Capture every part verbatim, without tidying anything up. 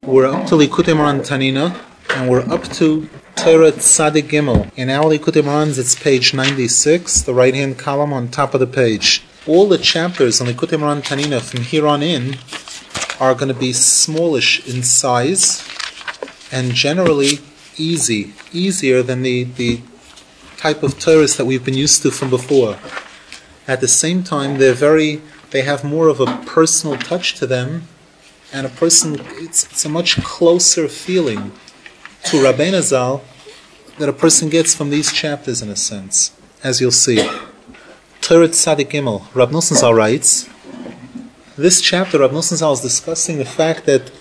We're up to Likutei Moharan Tanina, and we're up to Torah Tzadik Gimel. In our Likutei Moharans, it's page ninety-six, the right-hand column on top of the page. All the chapters on Likutei Moharan Tanina from here on in are going to be smallish in size and generally easy, easier than the, the type of Torahs that we've been used to from before. At the same time, they're very, they have more of a personal touch to them. And a person, it's, it's a much closer feeling to Rabbeinu Zal that a person gets from these chapters, in a sense, as you'll see. Torah Tzadik Gimel, Rab Nosson Zal writes, this chapter, Rab Nosson Zal is discussing the fact that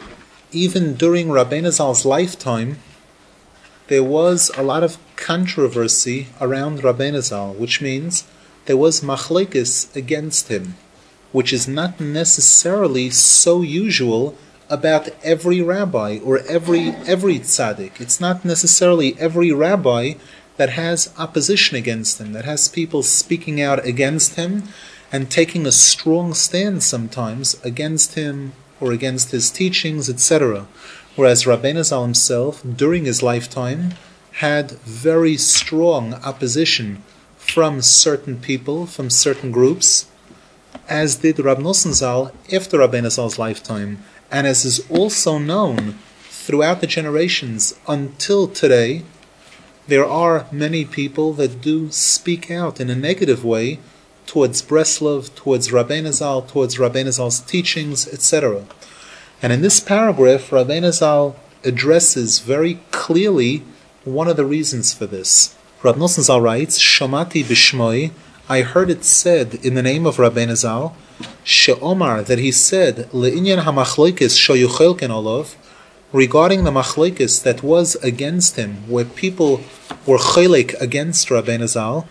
even during Rabbeinu Zal's lifetime, there was a lot of controversy around Rabbeinu Zal, which means there was machlekes against him, which is not necessarily so usual about every rabbi or every every tzaddik. It's not necessarily every rabbi that has opposition against him, that has people speaking out against him and taking a strong stand sometimes against him or against his teachings, et cetera. Whereas Rabbeinu Zal himself, during his lifetime, had very strong opposition from certain people, from certain groups, as did Rab Nosson Zal after Rabbeinu Zal's lifetime, and as is also known throughout the generations until today. There are many people that do speak out in a negative way towards Breslov, towards Rabbeinu Zal, towards Rabbeinu Zal's teachings, et cetera. And in this paragraph, Rabbeinu Zal addresses very clearly one of the reasons for this. Rab Nosson Zal writes, Shomati b'shmoi, I heard it said in the name of Rabbeinu Zal, She'omar, that he said, Le'inyan ha'machloikis shoyuchelken olav, regarding the machlokes that was against him, where people were chelek against Rabbeinu Zal.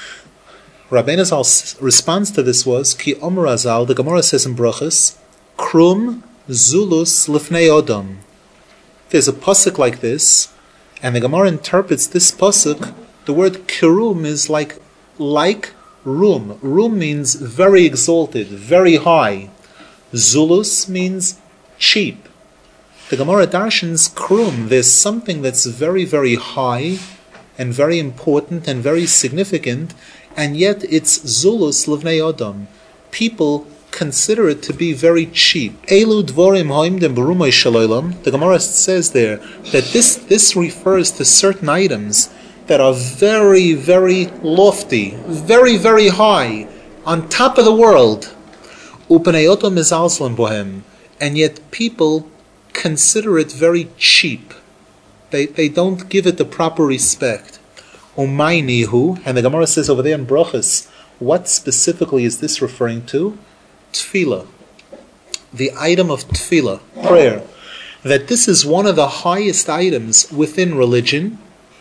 Rabbeinu Zal's response to this was, Ki Omer Zal, the Gemara says in Brachos, Krum zulus lifnei odom. There's a pasuk like this, and the Gemara interprets this pasuk, the word kirum is like, like Rum. Rum means very exalted, very high. Zulus means cheap. The Gemara darshans krum. There's something that's very, very high and very important and very significant, and yet it's Zulus livnei odom. People consider it to be very cheap. Elu dvorim ha'imdim b'rumay shalolam. The Gemara says there that this, this refers to certain items that are very, very lofty, very, very high, on top of the world. Upaneyotom mizalzlan bohem, and yet people consider it very cheap. They they don't give it the proper respect. Umaynihu, and the Gemara says over there in Brachos, what specifically is this referring to? Tefillah, the item of tefillah, prayer. That this is one of the highest items within religion.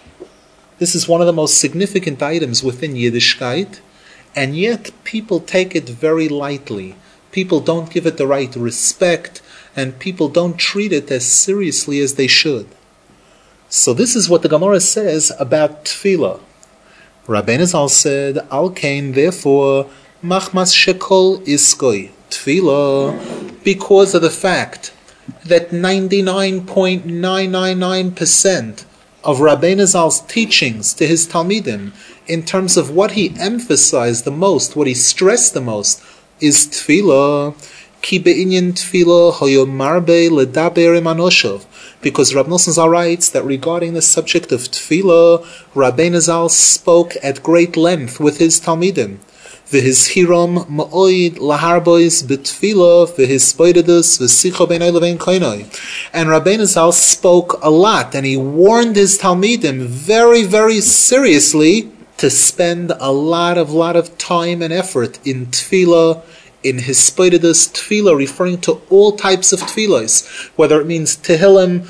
This is one of the most significant items within Yiddishkeit, and yet people take it very lightly. People don't give it the right respect, and people don't treat it as seriously as they should. So this is what the Gemara says about Tefillah. Rabbeinu Zal said, Al kain, therefore, machmas shekol iskoi, Tefillah, because of the fact that ninety-nine point nine nine nine percent of Rabbeinu Zal's teachings to his Talmidim, in terms of what he emphasized the most, what he stressed the most, is Tefillah. Ki be'inyan Tefillah hoyo marbe ledaber im anoshov. Because Rab Nosson Zal writes that regarding the subject of Tefillah, Rabbeinu Zal spoke at great length with his Talmidim. V'hizhiram ma'oid laharbois b'tefillah v'hispoidedus v'sicha b'nei levein koinoi. And Rabbeinu Zal spoke a lot, and he warned his Talmidim very, very seriously to spend a lot of, lot of time and effort in tefillah, in hispoidedus tefillah, referring to all types of tefillahs, whether it means Tehillim,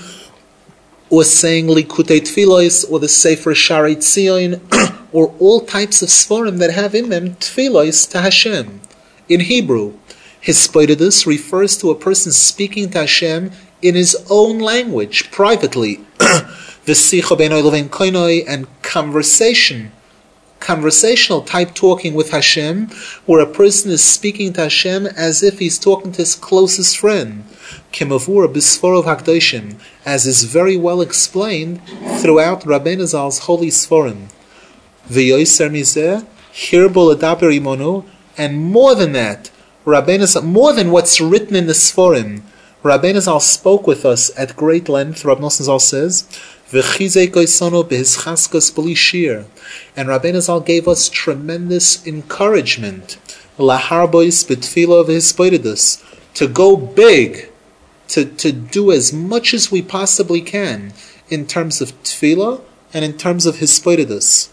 or saying Likutei Tefillos, or the Sefer Sharei Tzion, or all types of svarim that have in them Tefillos to Hashem. In Hebrew, hispoidedus refers to a person speaking to Hashem in his own language, privately. V'sicha b'nei levein koinoi, and conversation, conversational type talking with Hashem, where a person is speaking to Hashem as if he's talking to his closest friend. Kimavura Bisforov Hakdoshim, as is very well explained throughout Rabbeinu Zal's holy Sforim. V'yoser mizeh, hirbol adaber imonu, and more than that, Rabbeinu Zal, more than what's written in the Sforim, Rabbeinu Zal spoke with us at great length. Rabbi Nosson Zal says, "V'chizei koisono behischaskos b'li shir," and Rabbeinu Zal gave us tremendous encouragement, laharbois b'tfila v'hispoididus, to go big, to to do as much as we possibly can in terms of tefillah and in terms of hispoididus.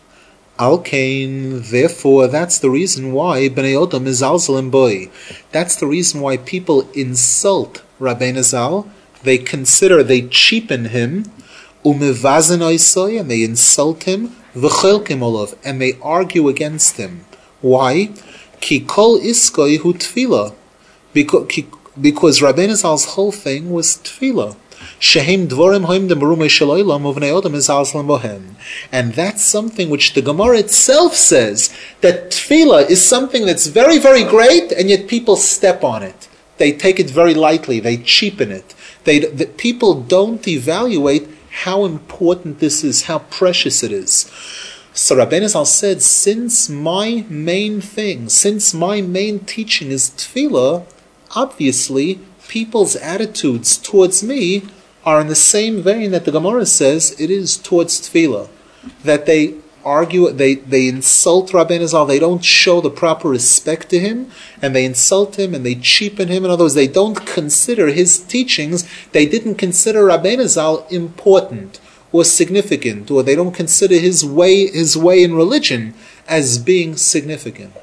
Al kain, therefore, that's the reason why Bnei Odom is alzalim boy. That's the reason why people insult Rabbeinu Zal. They consider, they cheapen him, umevazen oisoy, and they insult him, v'chelkim olav, and they argue against him. Why? Ki kol iskoy hu tefillah, because because Rabbeinu Zal's whole thing was tefillah. Shehem dvorim hoim demarumei shaloilam uvnei odom is alzalim bohem, and that's something which the Gemara itself says that tefillah is something that's very, very great, and yet people step on it. They take it very lightly. They cheapen it. They the, people don't evaluate how important this is, how precious it is. So Rabbeinu Zal said, since my main thing, since my main teaching is tefillah, obviously people's attitudes towards me are in the same vein that the Gemara says it is towards tefillah. That they argue, they, they insult Rabbeinu Zal, they don't show the proper respect to him, and they insult him and they cheapen him. In other words, they don't consider his teachings, they didn't consider Rabbeinu Zal important or significant, or they don't consider his way, his way in religion as being significant.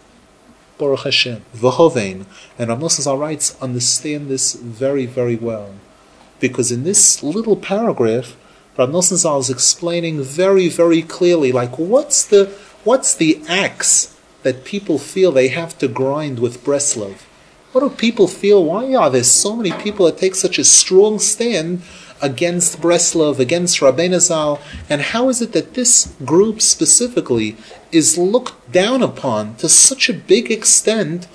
Baruch Hashem. V'hovein. And Rav Nosson Zal writes, understand this very, very well. Because in this little paragraph, Rav Nosson Zal is explaining very, very clearly, like, what's the what's the axe that people feel they have to grind with Breslov? What do people feel? Why are there so many people that take such a strong stand against Breslov, against Rabbeinu Zal? And how is it that this group specifically is looked down upon to such a big extent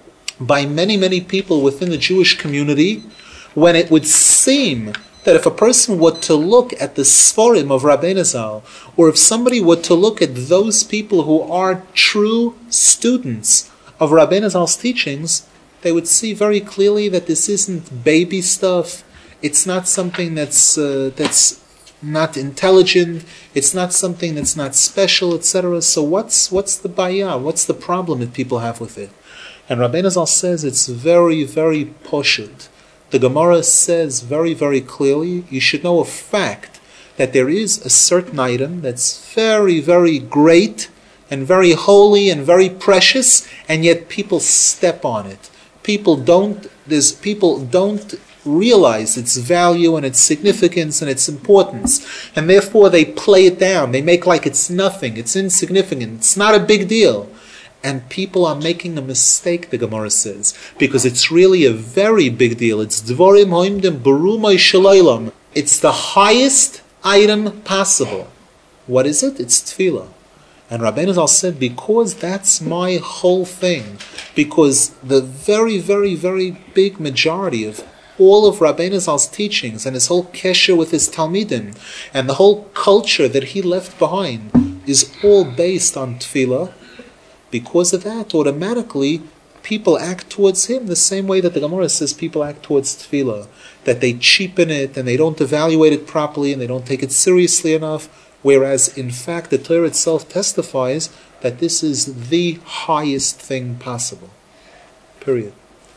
by many, many people within the Jewish community, when it would seem that if a person were to look at the Sforim of Rabbeinu Zal, or if somebody were to look at those people who are true students of Rabbeinu Zal's teachings, they would see very clearly that this isn't baby stuff. It's not something that's uh, that's not intelligent. It's not something that's not special, et cetera. So what's what's the bayah? What's the problem that people have with it? And Rabbeinu Zal says it's very, very poshut. The Gemara says very, very clearly, you should know a fact that there is a certain item that's very, very great and very holy and very precious, and yet people step on it. People don't. There's people don't. realize its value and its significance and its importance, and therefore they play it down. They make like it's nothing, it's insignificant, it's not a big deal. And people are making a mistake, the Gemara says, because it's really a very big deal. It's dvorim hoimdim barumay shalaylam. It's the highest item possible. What is it? It's tefillah. And Rabbeinu Zal said, because that's my whole thing, because the very, very, very big majority of all of Rabbeinu Zal's teachings and his whole kesher with his Talmidim and the whole culture that he left behind is all based on tefillah. Because of that, automatically, people act towards him the same way that the Gemara says people act towards tefillah, that they cheapen it and they don't evaluate it properly and they don't take it seriously enough, whereas in fact the Torah itself testifies that this is the highest thing possible. Period.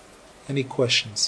Any questions?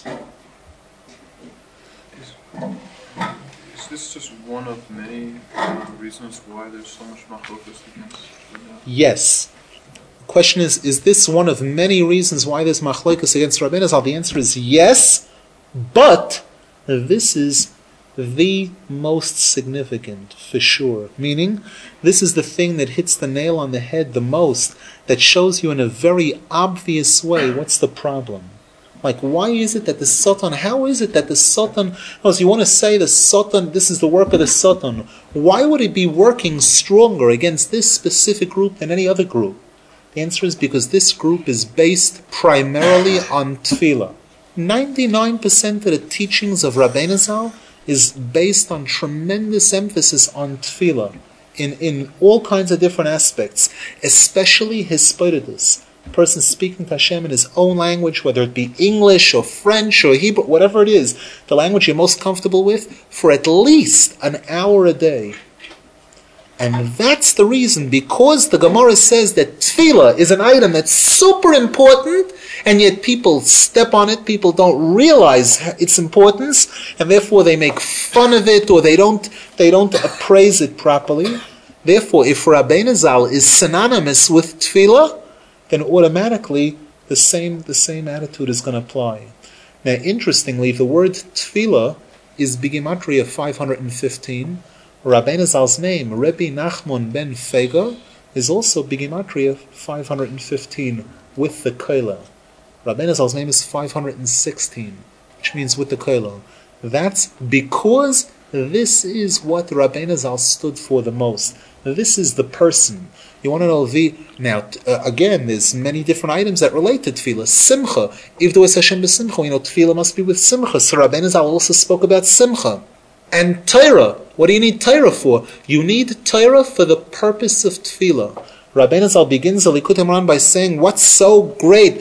Is this just one of many uh, reasons why there's so much machlokas against Rabbeinu Zal? Yes. The question is, is this one of many reasons why there's machlokas against Rabbeinu Zal? The answer is yes, but this is the most significant, for sure. Meaning, this is the thing that hits the nail on the head the most, that shows you in a very obvious way what's the problem. Like, why is it that the Satan, how is it that the Satan, because you want to say the Satan, this is the work of the Satan, why would it be working stronger against this specific group than any other group? The answer is because this group is based primarily on tefillah. ninety-nine percent of the teachings of Rabbeinu Zal is based on tremendous emphasis on tefillah in, in all kinds of different aspects, especially Hisbodedus. A person speaking to Hashem in his own language, whether it be English or French or Hebrew, whatever it is, the language you're most comfortable with, for at least an hour a day. And that's the reason, because the Gemara says that tefillah is an item that's super important, and yet people step on it, people don't realize its importance, and therefore they make fun of it, or they don't they don't appraise it properly. Therefore, if Rabbeinu Zal is synonymous with tefillah, then automatically the same the same attitude is going to apply. Now, interestingly, the word tefillah is Bigimatria five hundred fifteen. Rabbeinu Zal's name, Rebbe Nachman ben Fega, is also Bigimatria five hundred fifteen with the koila. Rabbeinu Zal's name is five hundred sixteen, which means with the koila. That's because this is what Rabbeinu Zal stood for the most. This is the person. You want to know the now uh, again? There's many different items that relate to tefillah. Simcha, if there was Hashem b'simcha, you know tefillah must be with simcha. So Rabbeinu Zal also spoke about simcha. And Torah, what do you need Torah for? You need Torah for the purpose of tefillah. Rabbeinu Zal begins the Likutei Moharan by saying, what's so great,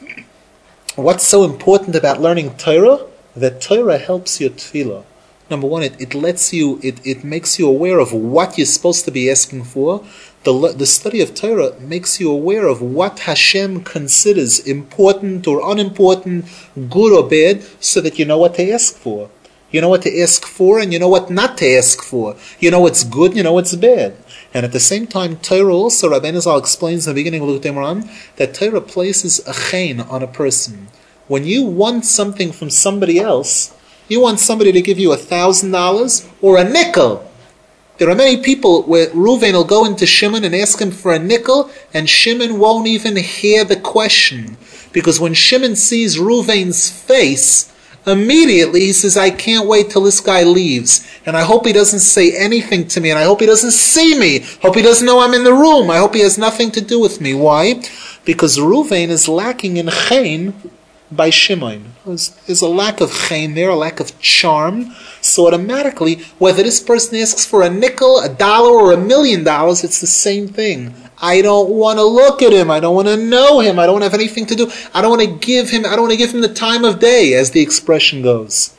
what's so important about learning Torah? That Torah helps your tefillah. Number one, it, it lets you, it, it makes you aware of what you're supposed to be asking for. The, the study of Torah makes you aware of what Hashem considers important or unimportant, good or bad, so that you know what to ask for. You know what to ask for, and you know what not to ask for. You know what's good, you know what's bad. And at the same time, Torah also, Rabbeinu Zal explains in the beginning of Likutei Moharan, that Torah places a chen on a person. When you want something from somebody else, you want somebody to give you a thousand dollars or a nickel. There are many people where Reuven will go into Shimon and ask him for a nickel, and Shimon won't even hear the question. Because when Shimon sees Reuven's face, immediately he says, I can't wait till this guy leaves. And I hope he doesn't say anything to me. And I hope he doesn't see me. Hope he doesn't know I'm in the room. I hope he has nothing to do with me. Why? Because Reuven is lacking in chen by Shimon. There's, there's a lack of chen there, a lack of charm. So automatically, whether this person asks for a nickel, a dollar, or a million dollars, it's the same thing. I don't want to look at him. I don't want to know him. I don't have anything to do. I don't want to give him, I don't want to give him the time of day, as the expression goes.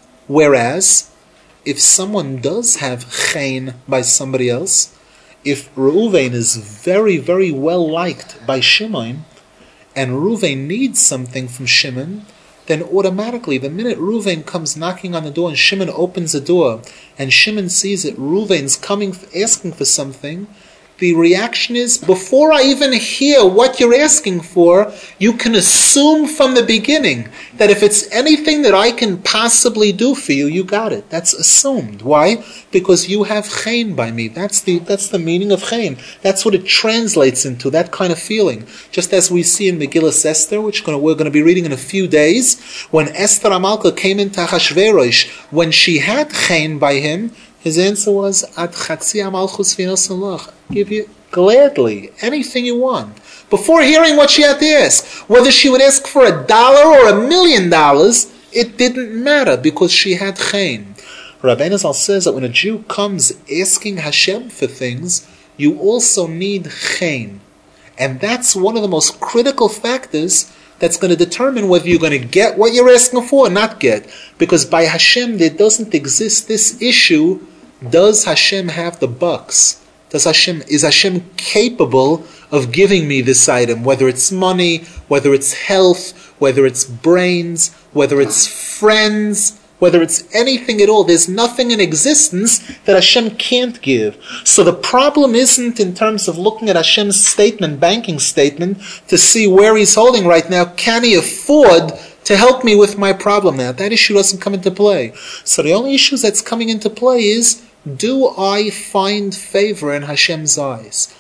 Whereas, if someone does have chen by somebody else, if Reuven is very, very well liked by Shimon, and Reuven needs something from Shimon, then automatically, the minute Reuven comes knocking on the door and Shimon opens the door, and Shimon sees that Reuven's coming, asking for something, the reaction is, before I even hear what you're asking for, you can assume from the beginning that if it's anything that I can possibly do for you, you got it. That's assumed. Why? Because you have chen by me. That's the that's the meaning of chen. That's what it translates into, that kind of feeling. Just as we see in Megillas Esther, which we're going to be reading in a few days, when Esther HaMalka came into Achashverosh, when she had chen by him, his answer was, Ad Chatzi Malchus V'Nosan Lach. Give you gladly anything you want. Before hearing what she had to ask, whether she would ask for a dollar or a million dollars, it didn't matter because she had chen. Rabbeinu Zal says that when a Jew comes asking Hashem for things, you also need chen. And that's one of the most critical factors that's going to determine whether you're going to get what you're asking for or not get. Because by Hashem, there doesn't exist this issue, does Hashem have the bucks? Does Hashem, is Hashem capable of giving me this item? Whether it's money, whether it's health, whether it's brains, whether it's friends, whether it's anything at all. There's nothing in existence that Hashem can't give. So the problem isn't in terms of looking at Hashem's statement, banking statement, to see where He's holding right now. Can He afford to help me with my problem now? That issue doesn't come into play. So the only issue that's coming into play is, do I find favor in Hashem's eyes?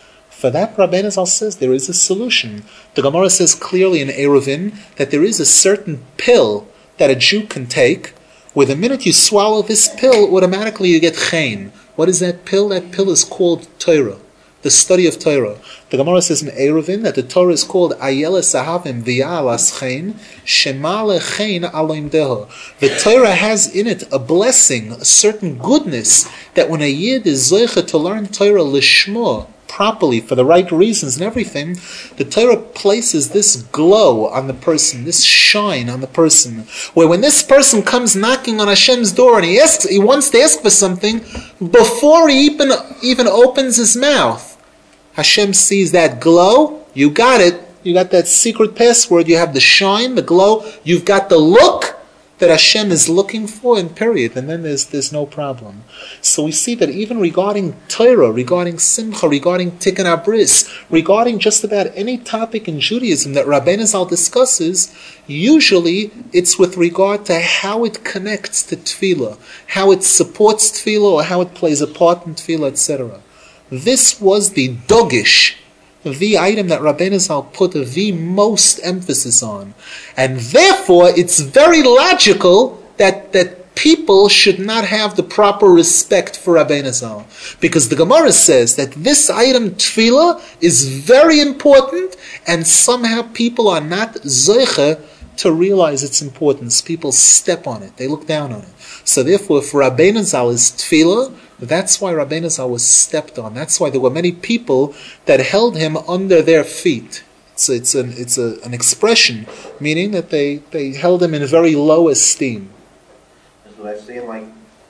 For that, Rabbeinu Zal says there is a solution. The Gemara says clearly in Eruvin that there is a certain pill that a Jew can take, where the minute you swallow this pill, automatically you get chen. What is that pill? That pill is called Torah, the study of Torah. The Gemara says in Eruvin that the Torah is called Ayeles Ahavim V'Ya'alas Chen Shema Lechein Aloim Deho. The Torah has in it a blessing, a certain goodness, that when a Yid is zoicha to learn Torah lishmo properly, for the right reasons and everything, the Torah places this glow on the person, this shine on the person, where when this person comes knocking on Hashem's door and he asks, he wants to ask for something, before he even, even opens his mouth, Hashem sees that glow. You got it. You got that secret password. You have the shine, the glow. You've got the look that Hashem is looking for, and period. And then there's there's no problem. So we see that even regarding Torah, regarding Simcha, regarding Tikkun Abris, regarding just about any topic in Judaism that Rabbeinu Zal discusses, usually it's with regard to how it connects to Tefillah, how it supports Tefillah, or how it plays a part in Tefillah, et cetera. This was the dogish, the item that Rabbeinu Zal put the most emphasis on. And therefore, it's very logical that, that people should not have the proper respect for Rabbeinu Zal. Because the Gemara says that this item, tefillah, is very important, and somehow people are not zoiche to realize its importance. People step on it. They look down on it. So therefore, if Rabbeinu Zal is tefillah, that's why Rabbeinu Zal was stepped on. That's why there were many people that held him under their feet. It's, it's, an, it's a, an expression, meaning that they, they held him in very low esteem. That's what I say, like...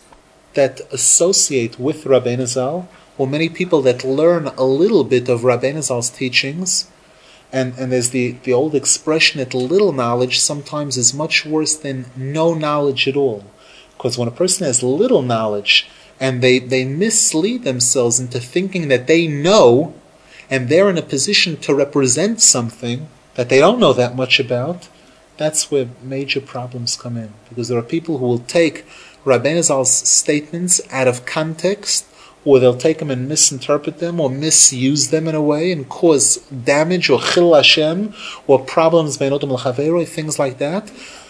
That associate with Rabbeinu Zal, or many people that learn a little bit of Rabbeinu Zal's teachings, and, and there's the, the old expression that little knowledge sometimes is much worse than no knowledge at all. Because when a person has little knowledge, and they, they mislead themselves into thinking that they know, and they're in a position to represent something that they don't know that much about, that's where major problems come in. Because there are people who will take Rabbeinu Zal's statements out of context, or they'll take them and misinterpret them, or misuse them in a way, and cause damage, or chil Hashem, or problems, things like that.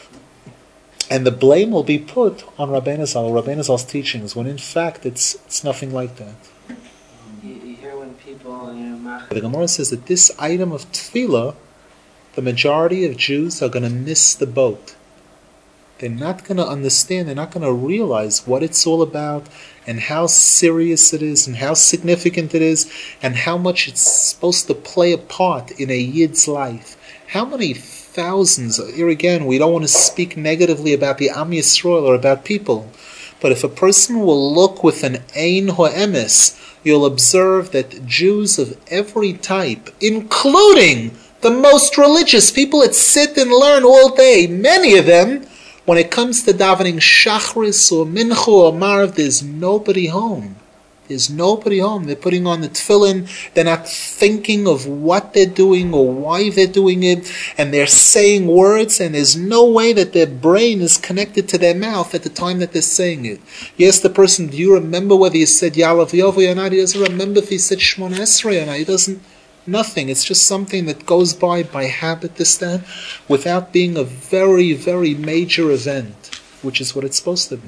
And the blame will be put on Rabbeinu Zal, Rabbeinu Zal's teachings, when in fact it's it's nothing like that. You, you hear when people, you know, The Gemara says that this item of tefillah, the majority of Jews are going to miss the boat. They're not going to understand, they're not going to realize what it's all about, and how serious it is, and how significant it is, and how much it's supposed to play a part in a Yid's life. How many thousands, here again, we don't want to speak negatively about the Am Yisrael or about people, but if a person will look with an Ein Ha'emes, you'll observe that Jews of every type, including the most religious people that sit and learn all day, many of them, when it comes to davening Shachris or Mincha or Marav, there's nobody home. There's nobody home. They're putting on the tefillin. They're not thinking of what they're doing or why they're doing it. And they're saying words, and there's no way that their brain is connected to their mouth at the time that they're saying it. You ask the person, do you remember whether he said Ya'alav Yovu or not? He doesn't remember if he said Shmona Esrei or not. He doesn't, nothing. It's just something that goes by by habit, this, that, without being a very, very major event, which is what it's supposed to be.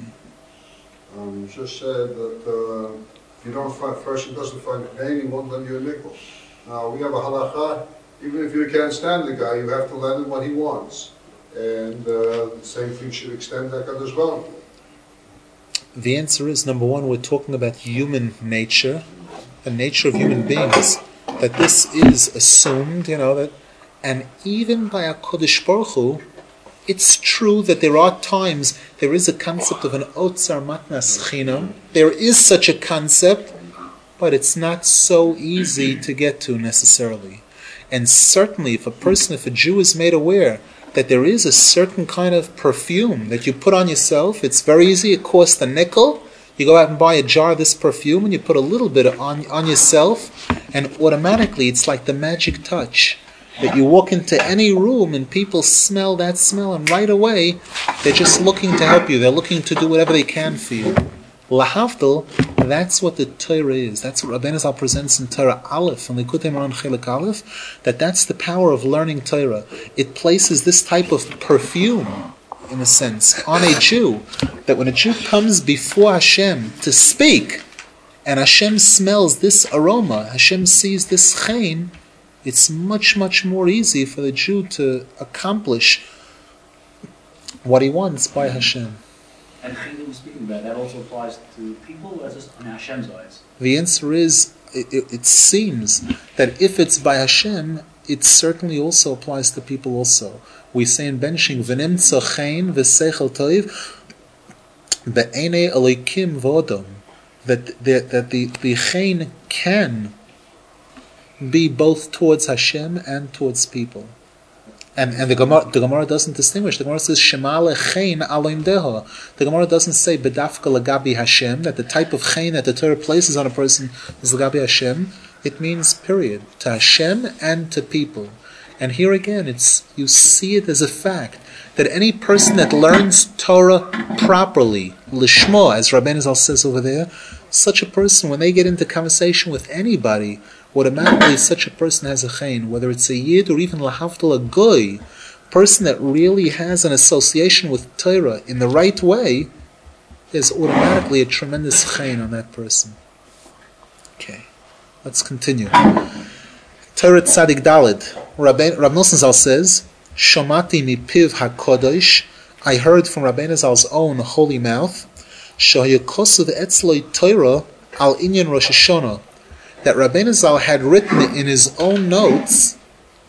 Um, you just said that... Uh you don't find, person doesn't find a name, he won't lend you a nickel. Now, we have a halacha, even if you can't stand the guy, you have to lend him what he wants. And uh, the same thing should extend that as well. The answer is, number one, we're talking about human nature, the nature of human beings, that this is assumed, you know, that, and even by HaKadosh Baruch Hu, it's true that there are times, there is a concept of an Otzar Matnas Chinam. There is such a concept, but it's not so easy to get to necessarily. And certainly if a person, if a Jew is made aware that there is a certain kind of perfume that you put on yourself, it's very easy, it costs a nickel. You go out and buy a jar of this perfume and you put a little bit on, on yourself, and automatically it's like the magic touch. That you walk into any room and people smell that smell, and right away they're just looking to help you. They're looking to do whatever they can for you. Lahavdil, that's what the Torah is. That's what Rabbeinu Zal presents in Torah Aleph, and Likutei Moharan Chelik Aleph, that that's the power of learning Torah. It places this type of perfume, in a sense, on a Jew, that when a Jew comes before Hashem to speak, and Hashem smells this aroma, Hashem sees this chen, it's much, much more easy for the Jew to accomplish what he wants by Hashem. And the thing that we're speaking about, that also applies to people, or is this in Hashem's eyes? The answer is, it, it, it seems that if it's by Hashem, it certainly also applies to people also. We say in benching, V'nimtza chen v'seichel toiv be'enei elikim v'odom, that the, that the, the chen can be both towards Hashem and towards people. And and the Gemara, the Gemara doesn't distinguish. The Gemara says Shema lechein aloim deho. The Gemara doesn't say bedafka lagabi Hashem, that the type of chen that the Torah places on a person is lagabi Hashem. It means period, to Hashem and to people. And here again, it's you see it as a fact that any person that learns Torah properly, lishmo, as Rabbeinu Zal says over there, such a person, when they get into conversation with anybody, automatically such a person has a chen, whether it's a yid or even lahavdil a goy, person that really has an association with Torah in the right way, there's automatically a tremendous chen on that person. Okay, let's continue. Torah Tzadik Daled. Rabbi Rav Nosson Zal says, Shomati mipiv hakodesh, I heard from Rabbeinu Zal's own holy mouth, Shahyakosuv etzloi Torah al inyan Rosh Hashanah, that Rabbeinu Zal had written in his own notes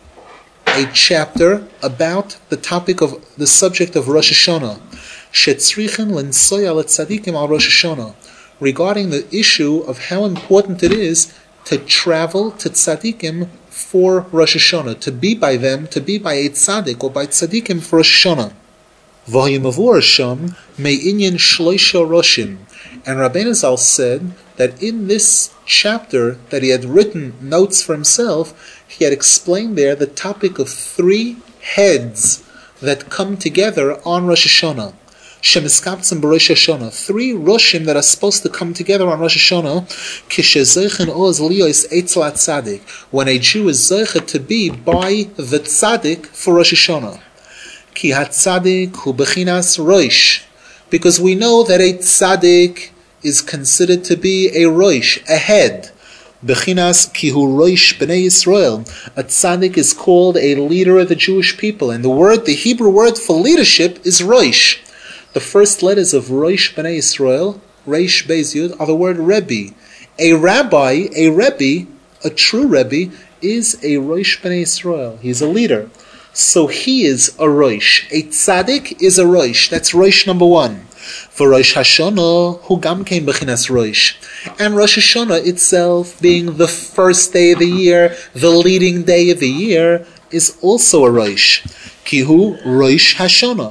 a chapter about the topic of the subject of Rosh Hashanah, shetzrichen lensoy al tzadikim al Rosh Hashanah, regarding the issue of how important it is to travel to tzadikim for Rosh Hashanah, to be by them, to be by a tzadik or by tzadikim for Rosh Hashanah. V'hayimavur Hashem me'inyan shloisha roshim, and Rabbeinu Zal said that in this chapter that he had written notes for himself, he had explained there the topic of three heads that come together on Rosh Hashanah. Shemiskaptzim b'Rosh Hashanah. Three Roshim that are supposed to come together on Rosh Hashanah. Kishezeichen oz liyos eitzel tzadik. When a Jew is zeicha to be by the tzadik for Rosh Hashanah. Ki hatzadik hu bechinas roish. Because we know that a tzadik is considered to be a roish, a head. Bechinas ki hu roish b'nei Yisrael. A tzaddik is called a leader of the Jewish people, and the word, the Hebrew word for leadership is roish. The first letters of roish b'nei Yisrael, reish beis yud, are the word rebbe. A rabbi, a rebbe, a true rebbe, is a roish b'nei Yisrael. He's a leader. So he is a roish. A tzaddik is a roish. That's roish number one. For Rosh Hashanah, hu gam kein bechinas roish. And Rosh Hashanah itself, being the first day of the year, the leading day of the year, is also a roish. Ki hu roish Hashanah.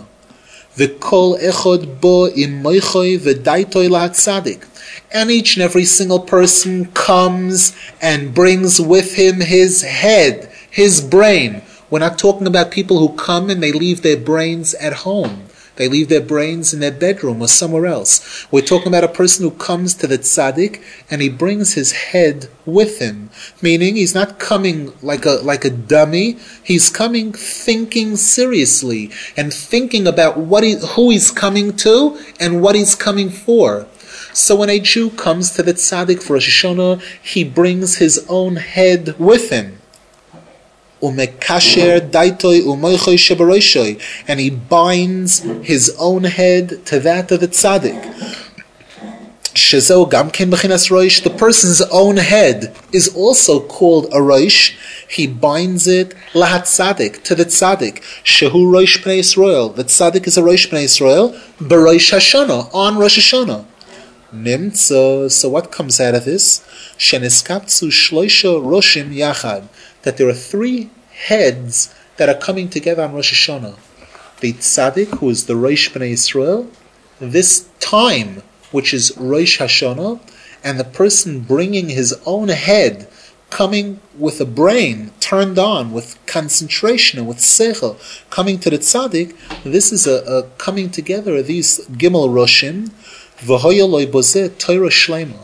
V'kol echod bo im moichoi v'daitoi la'tzadik. And each and every single person comes and brings with him his head, his brain. We're not talking about people who come and they leave their brains at home. They leave their brains in their bedroom or somewhere else. We're talking about a person who comes to the tzaddik and he brings his head with him. Meaning he's not coming like a like a dummy. He's coming thinking seriously and thinking about what he, who he's coming to and what he's coming for. So when a Jew comes to the tzaddik for Rosh Hashanah, he brings his own head with him. Umekasher daitoi umoichoi shebaroishoi, and he binds his own head to that of the tzaddik. Shezo gamken bechinas roish. The person's own head is also called a roish. He binds it lahat tzaddik, to the tzaddik. Shehu roish b'nei Yisrael. The tzaddik is a roish b'nei Yisrael. B'roish Hashanah, on Rosh Hashanah. Nimtzo. So what comes out of this? Sheniskaptzu shloisha roshim yachad. That there are three heads that are coming together on Rosh Hashanah. The tzaddik, who is the Rosh B'nai Yisrael, this time, which is Rosh Hashanah, and the person bringing his own head, coming with a brain turned on, with concentration and with seichel, coming to the tzaddik, this is a, a coming together of these Gimel Roshim, V'hoya loy bozeh Torah shlema.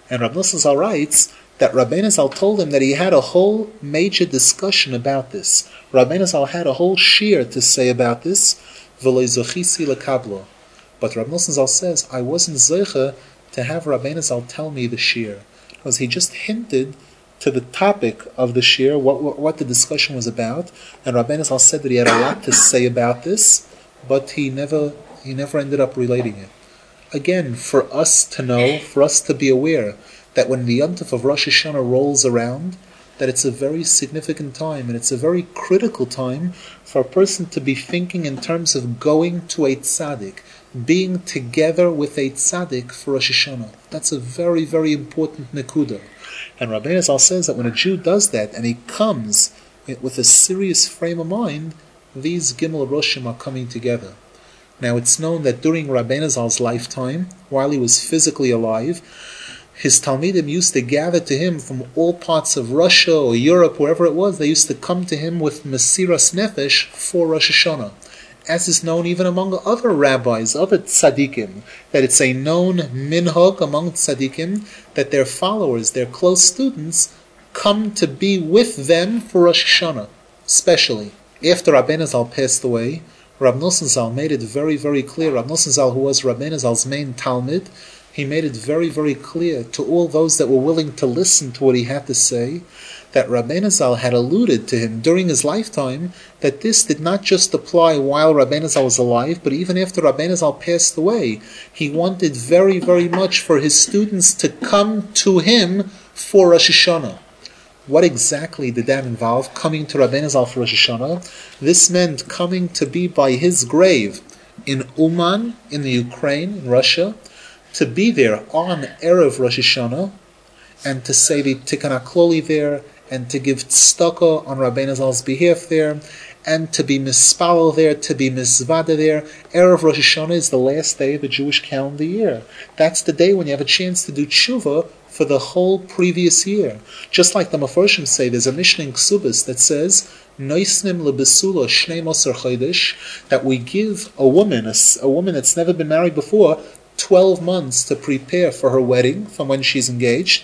And Rav Nosson Zal writes that Rabbeinu Zal told him that he had a whole major discussion about this. Rabbeinu Zal had a whole shir to say about this, v'lo zochisi lekablo. But Rav Nosson Zal says, I wasn't zeicha to have Rabbeinu Zal tell me the shir, because he just hinted to the topic of the shir, what, what, what the discussion was about, and Rabbeinu Zal said that he had a lot to say about this, but he never he never ended up relating it. Again, for us to know, for us to be aware, that when the Yom Tov of Rosh Hashanah rolls around, that it's a very significant time, and it's a very critical time for a person to be thinking in terms of going to a tzaddik, being together with a tzaddik for Rosh Hashanah. That's a very, very important nekuda. And Rabbeinu Zal says that when a Jew does that, and he comes with a serious frame of mind, these Gimel Roshim are coming together. Now it's known that during Rabbeinu Zal's lifetime, while he was physically alive, his Talmidim used to gather to him from all parts of Russia or Europe, wherever it was. They used to come to him with Mesiras Nefesh for Rosh Hashanah. As is known even among other rabbis, other tzaddikim, that it's a known minhag among tzaddikim that their followers, their close students, come to be with them for Rosh Hashanah. Especially after Rabbeinu Zal passed away, Rav Nosson Zal made it very, very clear. Rav Nosson Zal, who was Rabbeinu Zal's main Talmid, he made it very, very clear to all those that were willing to listen to what he had to say, that Rabbeinu Zal had alluded to him during his lifetime that this did not just apply while Rabbeinu Zal was alive, but even after Rabbeinu Zal passed away. He wanted very, very much for his students to come to him for Rosh Hashanah. What exactly did that involve, coming to Rabbeinu Zal for Rosh Hashanah? This meant coming to be by his grave in Uman, in the Ukraine, in Russia, to be there on Erev Rosh Hashanah, and to say the Tikkun HaKloli there, and to give tzedakah on Rabbeinu Zal's behalf there, and to be mispalel there, to be mizvada there. Erev Rosh Hashanah is the last day of the Jewish calendar year. That's the day when you have a chance to do tshuva for the whole previous year. Just like the Mefarshim say, there's a Mishnah in Ksubis that says, Noisnim lebesula shnei moser chodesh, that we give a woman, a, a woman that's never been married before, twelve months to prepare for her wedding from when she's engaged,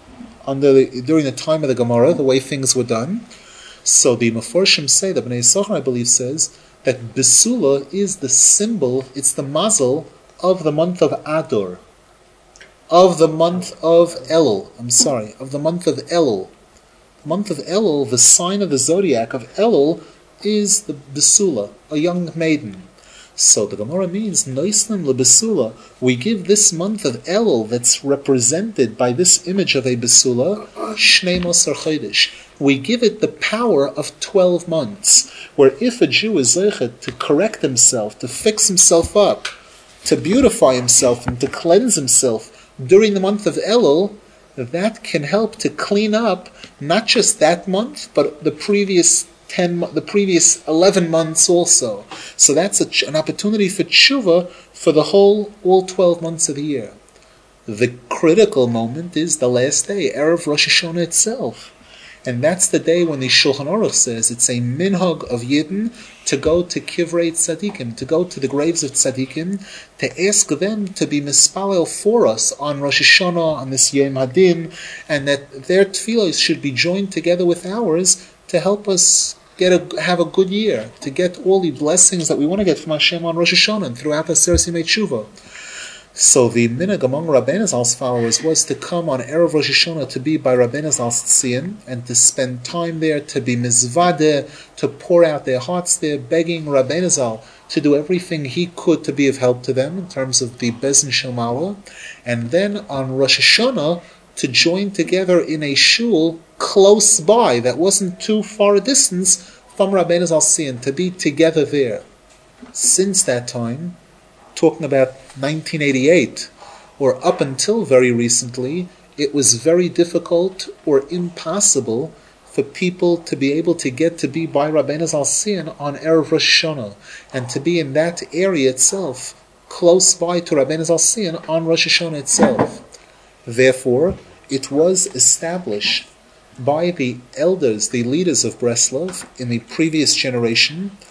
under the, during the time of the Gemara, the way things were done. So the Mefarshim say, the Bnei Yisachar, I believe, says that Besula is the symbol, it's the mazel of the month of Adar, of the month of Elul, I'm sorry, of the month of Elul. The month of Elul, the sign of the zodiac of Elul, is the Besula, a young maiden. So the Gemara means, Noislim lebesula, we give this month of Elul that's represented by this image of a Besula, Shnei Moser Chodesh. We give it the power of twelve months, where if a Jew is zeichet to correct himself, to fix himself up, to beautify himself, and to cleanse himself during the month of Elul, that can help to clean up not just that month, but the previous ten, the previous eleven months also. So that's a, an opportunity for tshuva for the whole, all twelve months of the year. The critical moment is the last day, Erev Rosh Hashanah itself. And that's the day when the Shulchan Aruch says it's a minhag of Yidden to go to Kivrei Tzadikim, to go to the graves of Tzadikim, to ask them to be mispalel for us on Rosh Hashanah, on this Yom Hadin, and that their tefillos should be joined together with ours to help us get a, have a good year, to get all the blessings that we want to get from Hashem on Rosh Hashanah and throughout the Aseret Yimei Tshuva. So the minhag among Rabbeinu Zal's followers was to come on Erev Rosh Hashanah to be by Rabbeinu Zal's Tzion and to spend time there, to be mizvadeh, to pour out their hearts there, begging Rabbeinu Zal to do everything he could to be of help to them in terms of the Bezin Shemala, and then on Rosh Hashanah to join together in a shul close by that wasn't too far a distance from Rabbeinu Zal's Tzion, to be together there. Since that time, talking about nineteen eighty-eight, or up until very recently, it was very difficult or impossible for people to be able to get to be by Rabbeinu Zal Tzion on Erev Rosh Hashanah, and to be in that area itself, close by to Rabbeinu Zal Tzion on Rosh Hashanah itself. Therefore, it was established by the elders, the leaders of Breslov in the previous generation,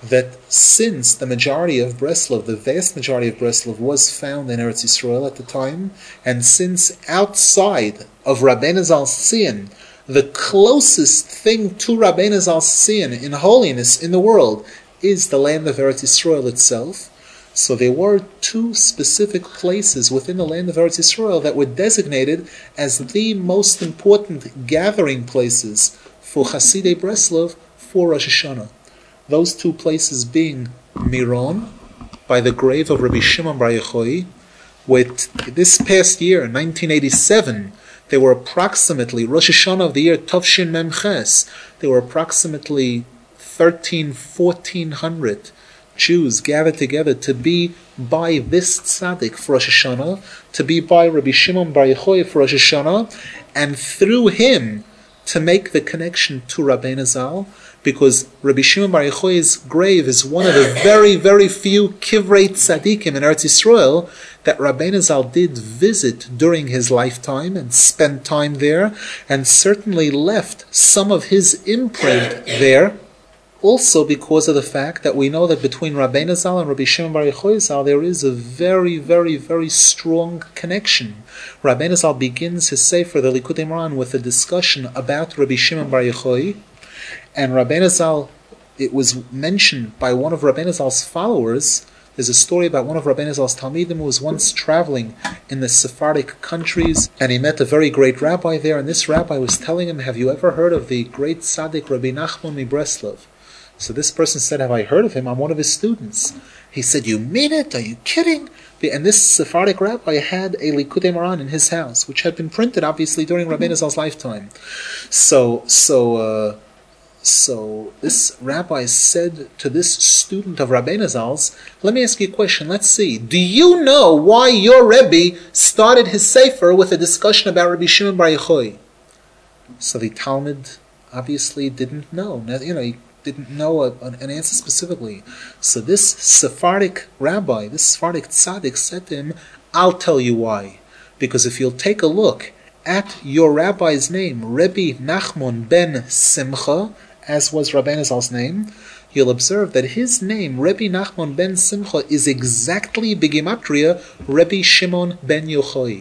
that since the majority of Breslov, the vast majority of Breslov, was found in Eretz Yisrael at the time, and since outside of Rabbeinu Zal Tzion, the closest thing to Rabbeinu Zal Tzion in holiness in the world is the land of Eretz Yisrael itself, so there were two specific places within the land of Eretz Yisrael that were designated as the most important gathering places for Hasidei Breslov for Rosh Hashanah. Those two places being Miron, by the grave of Rabbi Shimon Bar Yochai, with this past year, nineteen eighty-seven, there were approximately, Rosh Hashanah of the year Tovshin Mem Ches, there were approximately thirteen, fourteen hundred Jews gathered together to be by this tzaddik for Rosh Hashanah, to be by Rabbi Shimon Bar Yochai for Rosh Hashanah, and through him to make the connection to Rabbeinu Zal, because Rabbi Shimon Bar Yochai's grave is one of the very, very few kivrei tzaddikim in Eretz Yisrael that Rabbeinu Zal did visit during his lifetime and spend time there, and certainly left some of his imprint there, also because of the fact that we know that between Rabbeinu Zal and Rabbi Shimon Bar Yochai Zal there is a very, very, very strong connection. Rabbeinu Zal begins his Sefer, the Likutei Moharan, with a discussion about Rabbi Shimon Bar Yochai, and Rabbeinu Zal, it was mentioned by one of Rabbeinu Zal's followers. There's a story about one of Rabbeinu Zal's Talmidim who was once traveling in the Sephardic countries, and he met a very great rabbi there, and this rabbi was telling him, have you ever heard of the great tzaddik Rabbi Nachman Mibreslov? So this person said, have I heard of him? I'm one of his students. He said, you mean it? Are you kidding? And this Sephardic rabbi had a Likutei Moharan in his house, which had been printed, obviously, during Rabbeinu Zal's lifetime. So, so, uh, so this rabbi said to this student of Rabbeinu Zal's, let me ask you a question. Let's see. Do you know why your Rebbe started his Sefer with a discussion about Rabbi Shimon Bar Yochai? So the Talmud obviously didn't know. Now, you know, he didn't know a, an answer specifically. So this Sephardic rabbi, this Sephardic tzaddik said to him, I'll tell you why. Because if you'll take a look at your rabbi's name, Rebbe Nachman ben Simcha, as was Rabbeinu Zal's name, you'll observe that his name, Rebbe Nachman ben Simcha, is exactly Begematria Rebbe Shimon ben Yochai.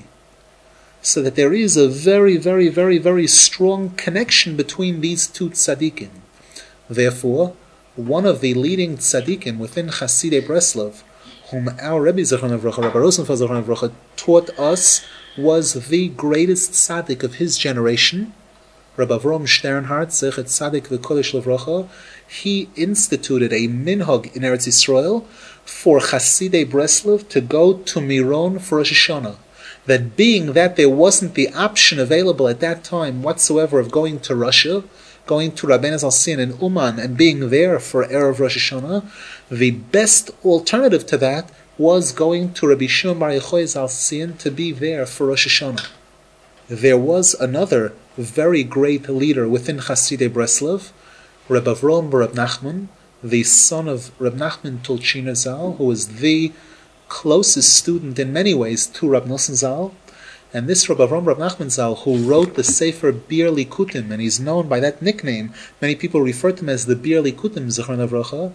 So that there is a very, very, very, very strong connection between these two tzaddikim. Therefore, one of the leading tzaddikim within Hasidei Breslov, whom our Rebbe Zechron Avrocha, Rabbi Rosenfeld Zechron Avrocha, taught us, was the greatest tzaddik of his generation, Rabbi Avrom Sternhardt, Zechet Tzaddik V'Kodesh Levrocha. He instituted a minhag in Eretz Yisrael for Hasidei Breslov to go to Miron for Rosh Hashanah. That being that there wasn't the option available at that time whatsoever of going to Russia, going to Rabbeinu Zal Tzion in Uman and being there for Erev Rosh Hashanah, the best alternative to that was going to Rabbi Shimon Bar Yochai Zal Tzion to be there for Rosh Hashanah. There was another very great leader within Hasidei Breslov, Reb Avrom Reb Nachman, the son of Reb Nachman Tolchiner Zal, who was the closest student in many ways to Reb Nosson Zal. And this Reb Avrom Reb Nachman Zal, who wrote the Sefer Bir Likutim, and he's known by that nickname, many people refer to him as the Bir Likutim, Zechron Avrocha,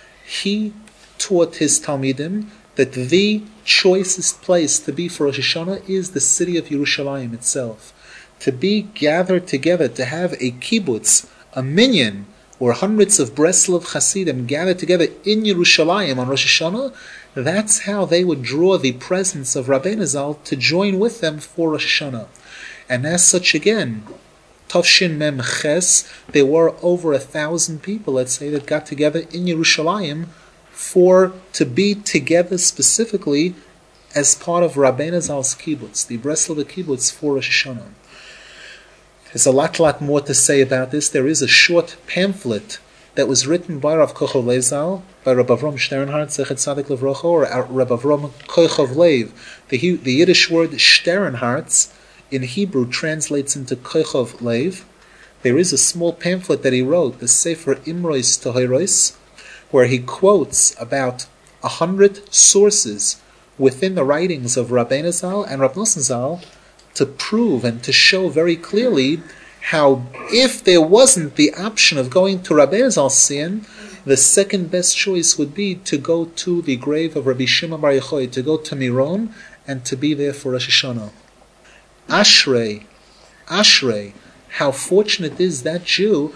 he taught his Talmidim that the choicest place to be for Rosh Hashanah is the city of Yerushalayim itself. To be gathered together, to have a kibbutz, a minyan, or hundreds of Breslov Hasidim gathered together in Yerushalayim on Rosh Hashanah, that's how they would draw the presence of Rabbeinu Zal to join with them for Rosh Hashanah. And as such, again, Tovshin Mem Ches, there were over a thousand people, let's say, that got together in Yerushalayim for to be together specifically as part of Rabbeinu Zal's kibbutz, the Breslov kibbutz for Rosh Hashanah. There's a lot, lot more to say about this. There is a short pamphlet that was written by Rav Kochov Lev Zal, by Rav Avrom Sternhardt, Zechet Tzaddik Levrocha, or Rav Avrom Kochov Lev. The, the Yiddish word Sternhardt in Hebrew translates into Kochov Lev. There is a small pamphlet that he wrote, the Sefer Imrois Tohirois, where he quotes about a hundred sources within the writings of Rabbeinu Zal and Rav Nosson Zal to prove and to show very clearly how if there wasn't the option of going to Rabbeinu Zal Tzion, the second best choice would be to go to the grave of Rabbi Shimon Bar Yochai, to go to Miron, and to be there for Rosh Hashanah. Ashrei, Ashrei, how fortunate is that Jew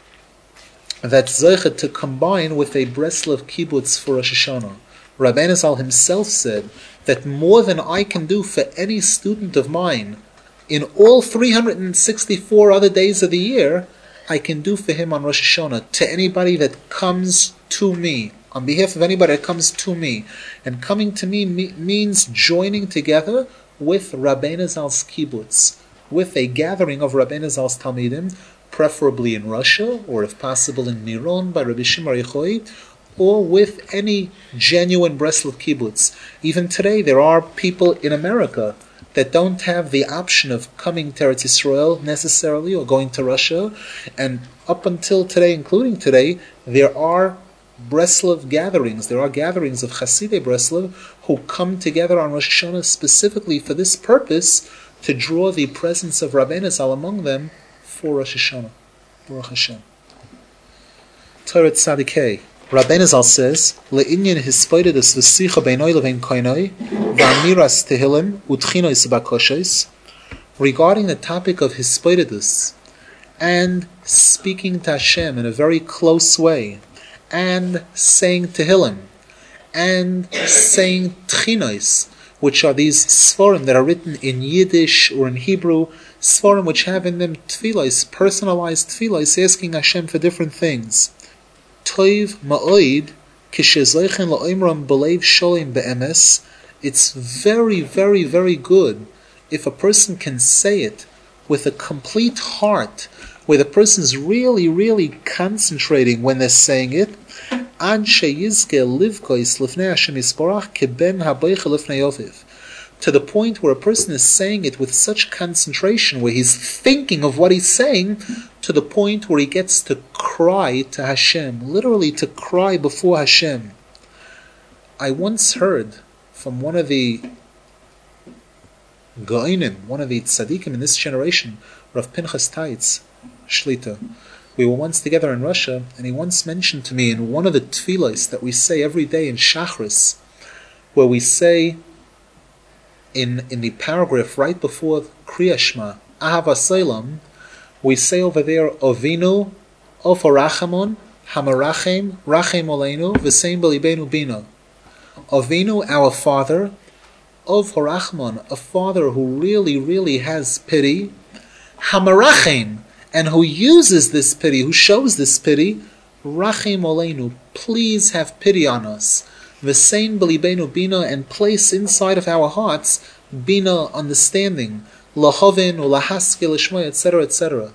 that's zeichet to combine with a Breslov kibbutz for Rosh Hashanah. Rabbeinu Zal himself said that more than I can do for any student of mine in all three hundred sixty-four other days of the year, I can do for him on Rosh Hashanah, to anybody that comes to me, on behalf of anybody that comes to me. And coming to me, me means joining together with Rabbeinu Zal's kibbutz, with a gathering of Rabbeinu Zal's Talmidim, preferably in Russia, or if possible in Miron by Rabbi Shimon Bar Yochai, or with any genuine Breslov kibbutz. Even today, there are people in America that don't have the option of coming to Eretz Yisrael necessarily, or going to Russia. And up until today, including today, there are Breslov gatherings. There are gatherings of Hasidei Breslov who come together on Rosh Hashanah specifically for this purpose, to draw the presence of Rabbeinu Zal among them for Rosh Hashanah. Baruch Hashem. Torah Tzadikei. Rabbeinu Zal says, "Le'inyan hispoidedus v'sicha beinoi levein koinoi v'amiras tehillim utchinois b'koshes." Regarding the topic of hispoidedus and speaking to Hashem in a very close way, and saying tehillim, and saying tchinois, which are these sforim that are written in Yiddish or in Hebrew, sforim which have in them tefillos, personalized tefillos, asking Hashem for different things. Toiv ma'oid kishezoichen la'oimram b'leiv sholim be'emes. It's very, very, very good if a person can say it with a complete heart, where the person's really, really concentrating when they're saying it. Ad sheyizke livkois lifnei Hashem yisborach keben haboiche lifnei yoviv. To the point where a person is saying it with such concentration, where he's thinking of what he's saying, to the point where he gets to cry to Hashem, literally to cry before Hashem. I once heard from one of the Ga'inim, one of the tzaddikim in this generation, Rav Pinchas Taitz, Shlita. We were once together in Russia, and he once mentioned to me in one of the tefillos that we say every day in Shachris, where we say, in, in the paragraph right before Kriya Shema, Ahava Selam, we say over there, Ovinu, Oforachamon, Hamarachem, Rachem Oleinu, V'sein B'libenu Bina. Ovinu, our Father, Oforachmon, a Father who really, really has pity, Hamarachem, and who uses this pity, who shows this pity, Rachem Oleinu, please have pity on us. V'sein b'libenu bina, and place inside of our hearts bina, understanding, lahovin or lahaske l'shmoy, et cetera, et cetera.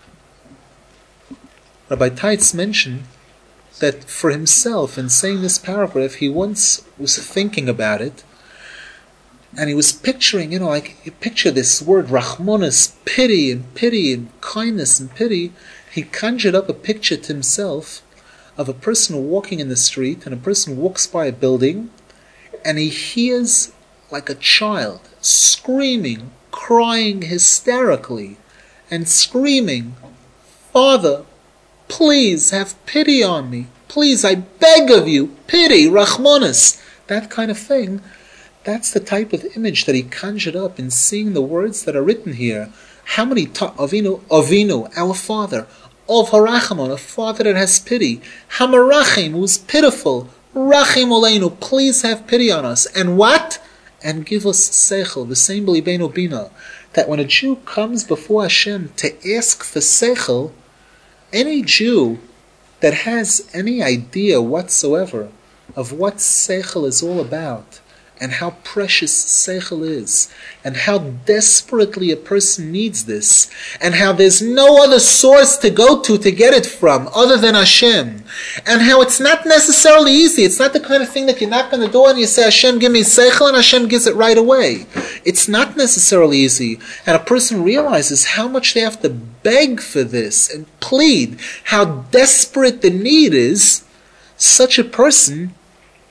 Rabbi Taitz mentioned that for himself, in saying this paragraph, he once was thinking about it, and he was picturing, you know, like you picture this word rachmonis, pity and pity and kindness and pity. He conjured up a picture to himself of a person walking in the street, and a person walks by a building, and he hears like a child screaming, crying hysterically, and screaming, "Father, please have pity on me. Please, I beg of you, pity, rachmonis." That kind of thing. That's the type of image that he conjured up in seeing the words that are written here. How many ta- Avinu, Avinu, our Father, of Harachamon, a Father that has pity, Hamarachim, who's pitiful, Rachim Oleinu, please have pity on us. And what? And give us seichel, v'sein b'libenu bina. That when a Jew comes before Hashem to ask for seichel, any Jew that has any idea whatsoever of what seichel is all about, and how precious seichel is, and how desperately a person needs this, and how there's no other source to go to to get it from other than Hashem, and how it's not necessarily easy. It's not the kind of thing that you knock on the door and you say, "Hashem, give me seichel," and Hashem gives it right away. It's not necessarily easy, and a person realizes how much they have to beg for this and plead, how desperate the need is. Such a person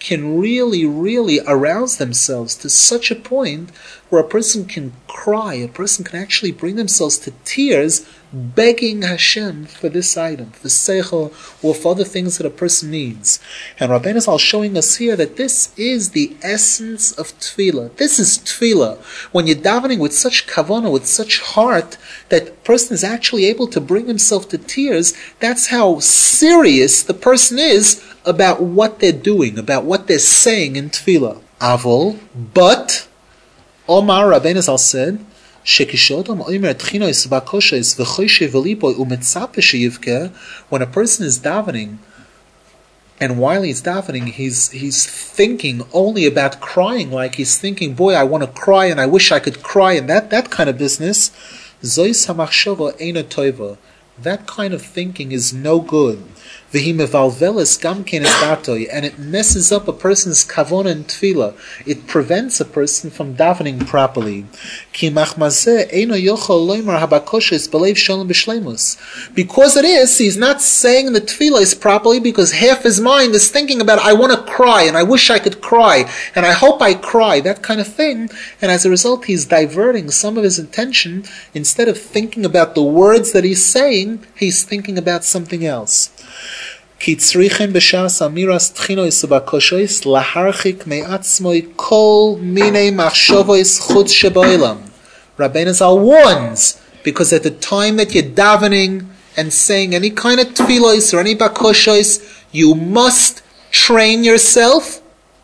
can really, really arouse themselves to such a point where a person can cry, a person can actually bring themselves to tears begging Hashem for this item, for seichel, or for other things that a person needs. And Rabbeinu Zal showing us here that this is the essence of tefillah. This is tefillah. When you're davening with such kavanah, with such heart, that a person is actually able to bring himself to tears, that's how serious the person is about what they're doing, about what they're saying in tefillah. Avol, but, Omar Rabbeinu Zal said, when a person is davening, and while he's davening, he's he's thinking only about crying, like he's thinking, boy, I want to cry and I wish I could cry, and that, that kind of business, that kind of thinking is no good. And it messes up a person's kavanah and tefillah. It prevents a person from davening properly. Because it is, he's not saying the tefillah properly because half his mind is thinking about, I want to cry and I wish I could cry and I hope I cry, that kind of thing. And as a result, he's diverting some of his attention. Instead of thinking about the words that he's saying, he's thinking about something else. Rabbeinu Zal warns, because at the time that you're davening and saying any kind of tefillos or any bakoshos, you must train yourself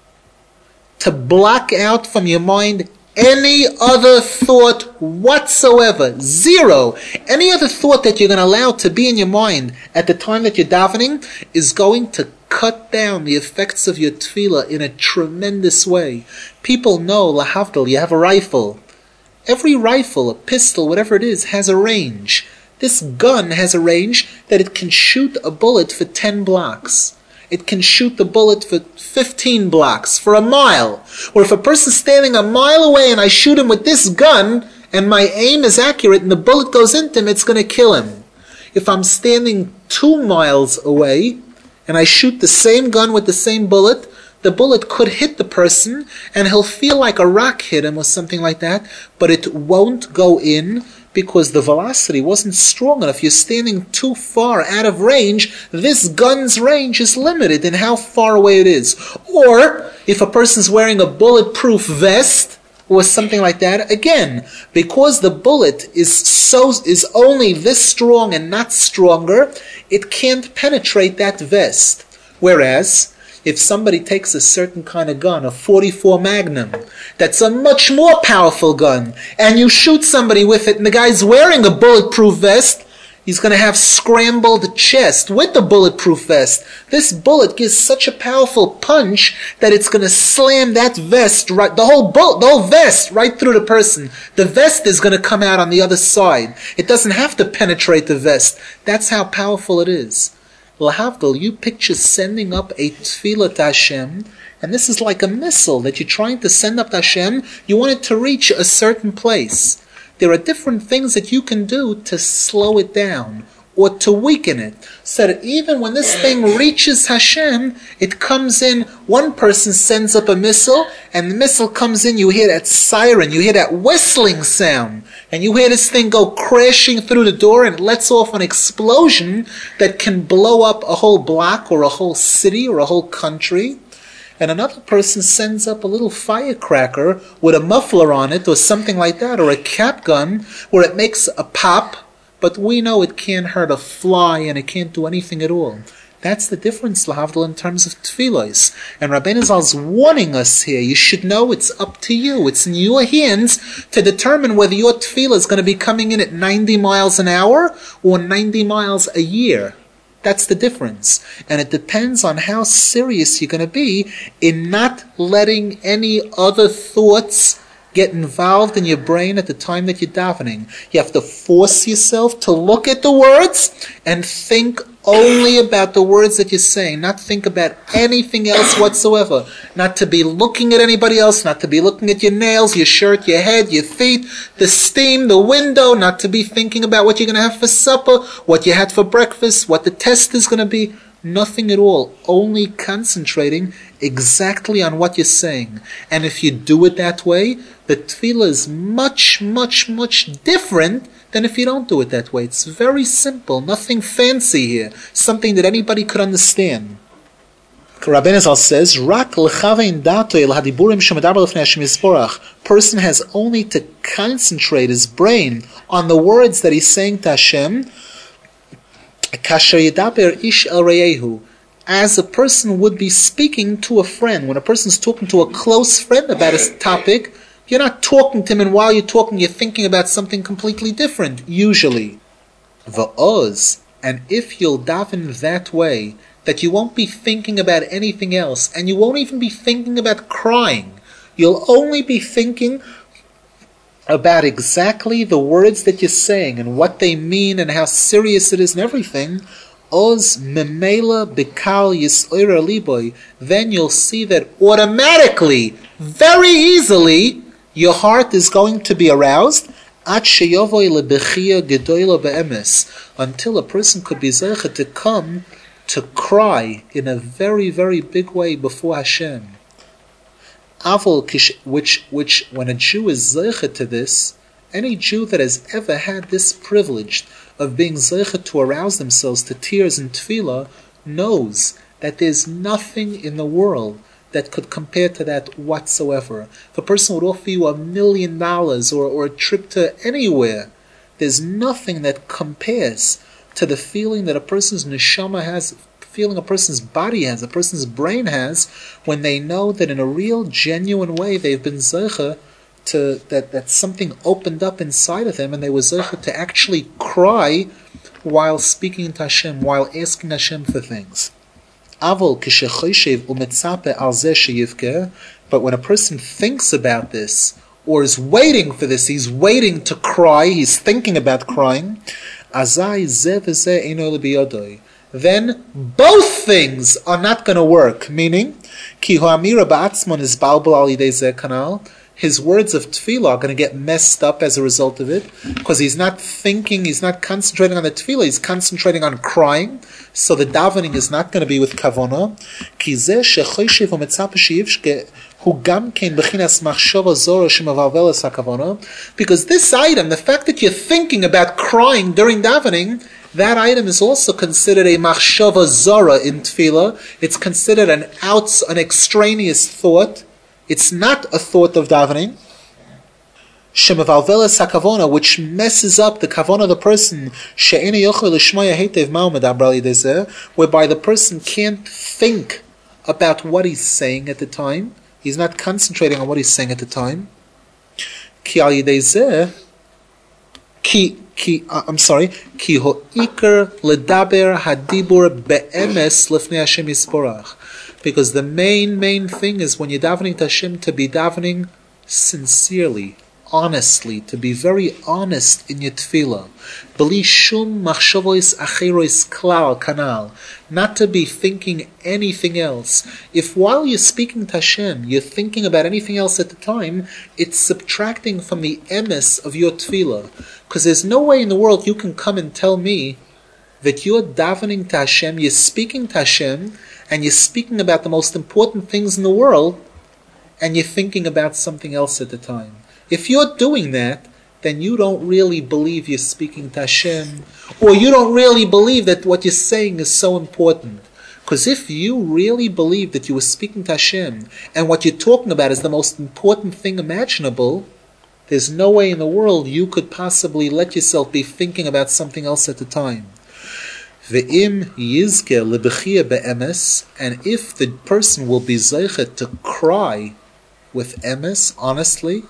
to block out from your mind any other thought whatsoever. Zero. Any other thought that you're going to allow to be in your mind at the time that you're davening is going to cut down the effects of your tefillah in a tremendous way. People know, lahavdil, you have a rifle. Every rifle, a pistol, whatever it is, has a range. This gun has a range that it can shoot a bullet for ten blocks. It can shoot the bullet for fifteen blocks, for a mile. Or if a person's standing a mile away and I shoot him with this gun, and my aim is accurate and the bullet goes into him, it's going to kill him. If I'm standing two miles away and I shoot the same gun with the same bullet, the bullet could hit the person and he'll feel like a rock hit him or something like that, but it won't go in because the velocity wasn't strong enough. You're standing too far out of range. This gun's range is limited in how far away it is. Or, if a person's wearing a bulletproof vest or something like that, again, because the bullet is so is only this strong and not stronger, it can't penetrate that vest. Whereas, if somebody takes a certain kind of gun, a forty-four Magnum, that's a much more powerful gun, and you shoot somebody with it, and the guy's wearing a bulletproof vest, he's going to have scrambled chest with the bulletproof vest. This bullet gives such a powerful punch that it's going to slam that vest, right, the whole bullet, the whole vest, right through the person. The vest is going to come out on the other side. It doesn't have to penetrate the vest. That's how powerful it is. Lahavdil, you picture sending up a tefillah to Hashem, and this is like a missile that you're trying to send up to Hashem. You want it to reach a certain place. There are different things that you can do to slow it down or to weaken it, so that even when this thing reaches Hashem, it comes in, one person sends up a missile, and the missile comes in, you hear that siren, you hear that whistling sound, and you hear this thing go crashing through the door, and it lets off an explosion that can blow up a whole block, or a whole city, or a whole country. And another person sends up a little firecracker with a muffler on it, or something like that, or a cap gun, where it makes a pop, but we know it can't hurt a fly and it can't do anything at all. That's the difference, lahavdil, in terms of tefillos. And Rabbeinu Zal's warning us here. You should know it's up to you. It's in your hands to determine whether your tefillah is going to be coming in at ninety miles an hour or ninety miles a year. That's the difference. And it depends on how serious you're going to be in not letting any other thoughts get involved in your brain at the time that you're davening. You have to force yourself to look at the words and think only about the words that you're saying, not think about anything else whatsoever, not to be looking at anybody else, not to be looking at your nails, your shirt, your head, your feet, the steam, the window, not to be thinking about what you're going to have for supper, what you had for breakfast, what the test is going to be. Nothing at all, only concentrating exactly on what you're saying. And if you do it that way, the tefillah is much, much, much different than if you don't do it that way. It's very simple, nothing fancy here, something that anybody could understand. Rabbeinu Zal says, "Rak lechavein dato el hadiburim shemedaber lefnei Hashem yisborach." Person has only to concentrate his brain on the words that he's saying to Hashem. Kasher yidaber ish el reyehu, as a person would be speaking to a friend. When a person's talking to a close friend about a topic, you're not talking to him, and while you're talking, you're thinking about something completely different, usually. Va'oz, and if you'll daven that way, that you won't be thinking about anything else, and you won't even be thinking about crying. You'll only be thinking about exactly the words that you're saying, and what they mean, and how serious it is, and everything. Oz memela bikal yisoira liboy. Then you'll see that automatically, very easily, your heart is going to be aroused until a person could be zeicha to come to cry in a very, very big way before Hashem. Avol, which, which, when a Jew is zeicha to this, any Jew that has ever had this privilege of being zeicha to arouse themselves to tears and tefillah knows that there's nothing in the world that could compare to that whatsoever. If a person would offer you a million dollars or, or a trip to anywhere, there's nothing that compares to the feeling that a person's neshama has, feeling a person's body has, a person's brain has, when they know that in a real, genuine way they've been zeicha to, that, that something opened up inside of them, and they were zeicha to actually cry while speaking to Hashem, while asking Hashem for things. But when a person thinks about this, or is waiting for this, he's waiting to cry, he's thinking about crying, then both things are not going to work. Meaning, his words of tefillah are going to get messed up as a result of it, because he's not thinking, he's not concentrating on the tefillah, he's concentrating on crying, so the davening is not going to be with kavanah. Because this item, the fact that you're thinking about crying during davening, that item is also considered a machshava zora in tefillah. It's considered an outs, an extraneous thought. It's not a thought of davening. Shemavalvelas hakavona, which messes up the kavona of the person, she'eni yochel lishmaya heitev ma'u medabra lidezeh, whereby the person can't think about what he's saying at the time. He's not concentrating on what he's saying at the time. Ki al yidezeh, ki ki uh, I'm sorry, ki ho'ikar ledaber hadibur be'emes lefnei Hashem yisborach. Because the main, main thing is when you're davening to Hashem, to be davening sincerely, honestly, to be very honest in your tefillah. B'li shum machshavos acheros klal kanal. Not to be thinking anything else. If while you're speaking to Hashem, you're thinking about anything else at the time, it's subtracting from the emes of your tefillah. Because there's no way in the world you can come and tell me that you're davening to Hashem, you're speaking to Hashem, and you're speaking about the most important things in the world, and you're thinking about something else at the time. If you're doing that, then you don't really believe you're speaking to Hashem, or you don't really believe that what you're saying is so important. Because if you really believe that you were speaking to Hashem, and what you're talking about is the most important thing imaginable, there's no way in the world you could possibly let yourself be thinking about something else at the time. Ve'im yizke lebechia be'emes, and if the person will be zeichet to cry with emes, honestly,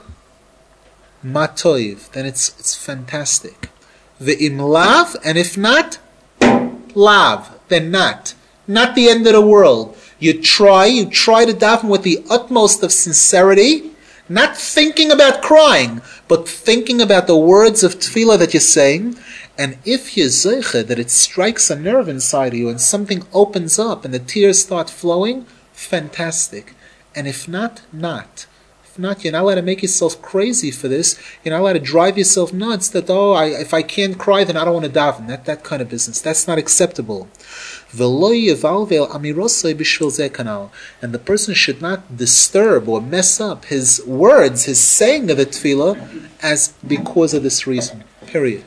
matoiv, then it's it's fantastic. Ve'im lav, and if not, lav, then not. Not the end of the world. You try, you try to daven with the utmost of sincerity, not thinking about crying, but thinking about the words of tefillah that you're saying. And if you're zeicha, that it strikes a nerve inside of you and something opens up and the tears start flowing, fantastic. And if not, not. If not, you're not allowed to make yourself crazy for this. You're not allowed to drive yourself nuts that, oh, I, if I can't cry, then I don't want to daven. That, that kind of business. That's not acceptable. And the person should not disturb or mess up his words, his saying of the tefillah, as because of this reason. Period.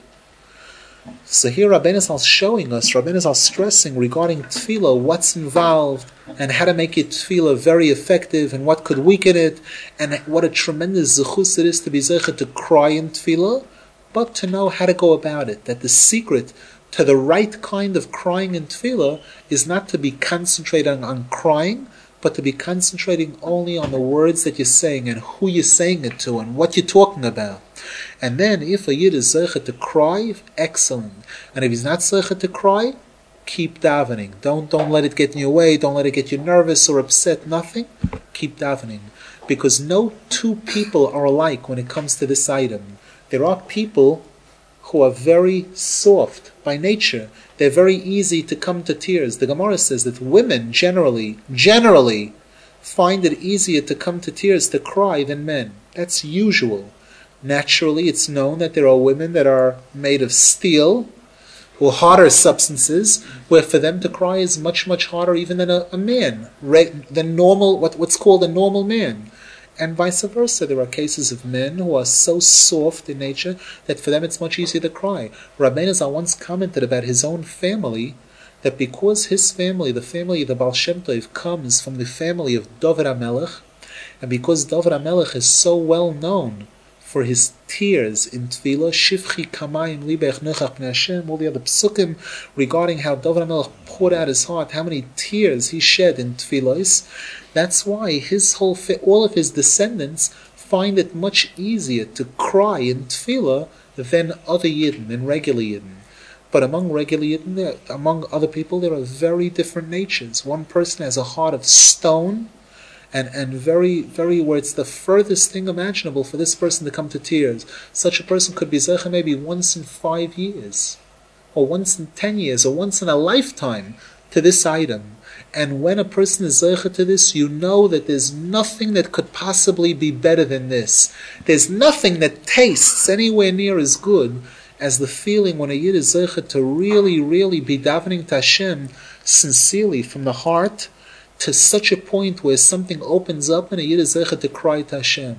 So here Rabbeinu Zal is showing us, Rabbeinu Zal is stressing regarding tefillah, what's involved, and how to make it tefillah very effective, and what could weaken it, and what a tremendous zechus it is to be zeichet to cry in tefillah, but to know how to go about it. That the secret to the right kind of crying in tefillah is not to be concentrating on crying, but to be concentrating only on the words that you're saying, and who you're saying it to, and what you're talking about. And then, if a yid is zeichet to cry, excellent. And if he's not zeichet to cry, keep davening. Don't don't let it get in your way. Don't let it get you nervous or upset. Nothing. Keep davening, because no two people are alike when it comes to this item. There are people who are very soft by nature. They're very easy to come to tears. The Gemara says that women generally, generally, find it easier to come to tears, to cry, than men. That's usual. Naturally, it's known that there are women that are made of steel, or harder substances, where for them to cry is much, much harder even than a, a man, than normal, what, what's called a normal man. And vice versa. There are cases of men who are so soft in nature that for them it's much easier to cry. Rabbeinu Zal once commented about his own family, that because his family, the family of the Baal Shem Tov, comes from the family of David HaMelech, and because David HaMelech is so well known for his tears in tefillah, shifchi kamayim libech nechach b'nei Hashem, all the other psukim regarding how David HaMelech poured out his heart, how many tears he shed in tefillahs. That's why his whole, all of his descendants find it much easier to cry in tefillah than other yidden, than regular yidden. But among regular yidden, there, among other people, there are very different natures. One person has a heart of stone, and, and very, very, where it's the furthest thing imaginable for this person to come to tears. Such a person could be zeichet maybe once in five years, or once in ten years, or once in a lifetime to this item. And when a person is zeichet to this, you know that there's nothing that could possibly be better than this. There's nothing that tastes anywhere near as good as the feeling when a yid is zeichet to really, really be davening to Hashem sincerely from the heart, to such a point where something opens up and a yid is zeichet to cry to Hashem.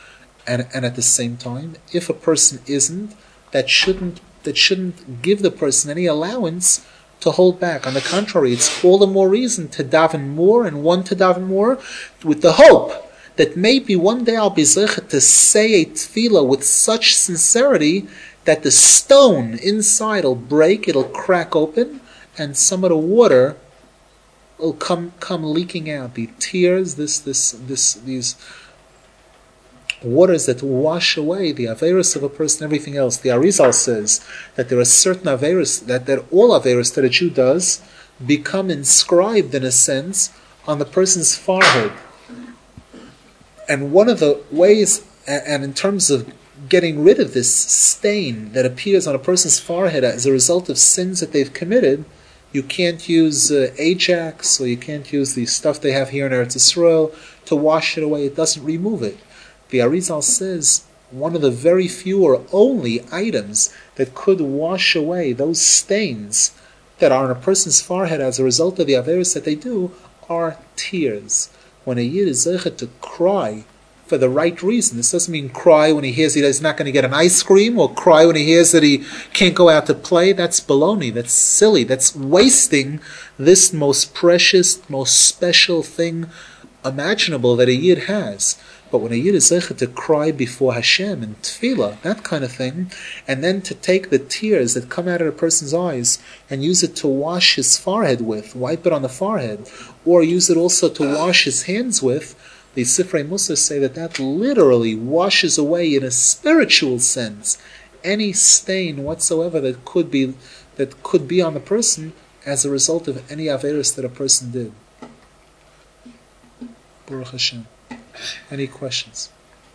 And and at the same time, if a person isn't, that shouldn't that shouldn't give the person any allowance to hold back. On the contrary, it's all the more reason to daven more and want to daven more, with the hope that maybe one day I'll be zeichet to say a tefillah with such sincerity that the stone inside will break, it'll crack open, and some of the water will come come leaking out. The tears, this this this these waters that wash away the averos of a person, everything else. The Arizal says that there are certain averos, that, that all averos that a Jew does become inscribed in a sense on the person's forehead. And one of the ways, and in terms of getting rid of this stain that appears on a person's forehead as a result of sins that they've committed, you can't use uh, Ajax, or you can't use the stuff they have here in Eretz Yisrael to wash it away. It doesn't remove it. The Arizal says one of the very few or only items that could wash away those stains that are on a person's forehead as a result of the averos that they do are tears. When a yid is zeichet to cry for the right reason, this doesn't mean cry when he hears that he's not going to get an ice cream, or cry when he hears that he can't go out to play. That's baloney. That's silly. That's wasting this most precious, most special thing imaginable that a yid has. But when a yid is zeichet to cry before Hashem in tefillah, that kind of thing, and then to take the tears that come out of a person's eyes and use it to wash his forehead with, wipe it on the forehead, or use it also to wash his hands with, the Sifrei Musar say that that literally washes away, in a spiritual sense, any stain whatsoever that could be that could be on the person as a result of any averos that a person did. Baruch Hashem. Any questions?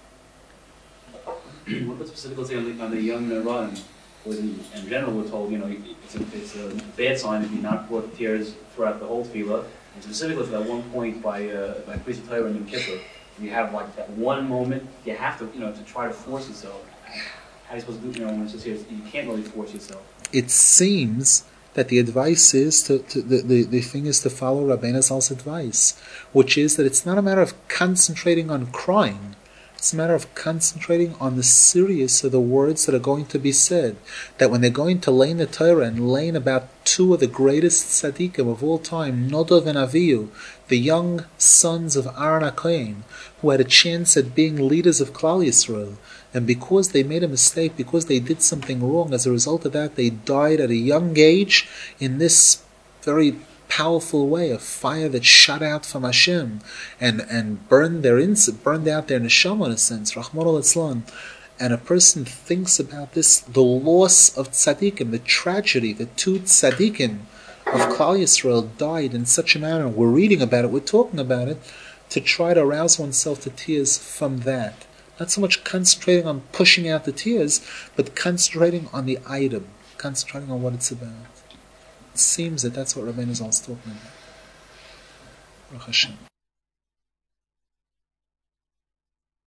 What about specifically on the, on the young Neran? In, in general, we're told, you know, it's a, it's a bad sign if you not pour tears throughout the whole tefillah. And specifically for that one point by uh, by Priest of Torah and Yom Kippur, You have like that one moment, you have to, you know, to try to force yourself. How are you supposed to do, you know, when it's just here, you can't really force yourself. It seems that the advice is to, to the, the, the thing is to follow Rabbeinu Zal's advice, which is that it's not a matter of concentrating on crying. It's a matter of concentrating on the serious of the words that are going to be said. That when they're going to learn the Torah and learn about two of the greatest tzaddikim of all time, Nadav and Avihu, the young sons of Aaron HaKohen, who had a chance at being leaders of Klal Yisrael, and because they made a mistake, because they did something wrong, as a result of that, they died at a young age in this very powerful way, a fire that shot out from Hashem and, and burned their ins- burned out their neshama in a sense, Rahman al-Islam. And a person thinks about this, the loss of tzaddikim, the tragedy, the two tzaddikim of Klal Yisrael died in such a manner. We're reading about it, we're talking about it, to try to arouse oneself to tears from that. Not so much concentrating on pushing out the tears, but concentrating on the item, concentrating on what it's about. It seems that that's what Rabbeinu Zal is talking about. Baruch Hashem.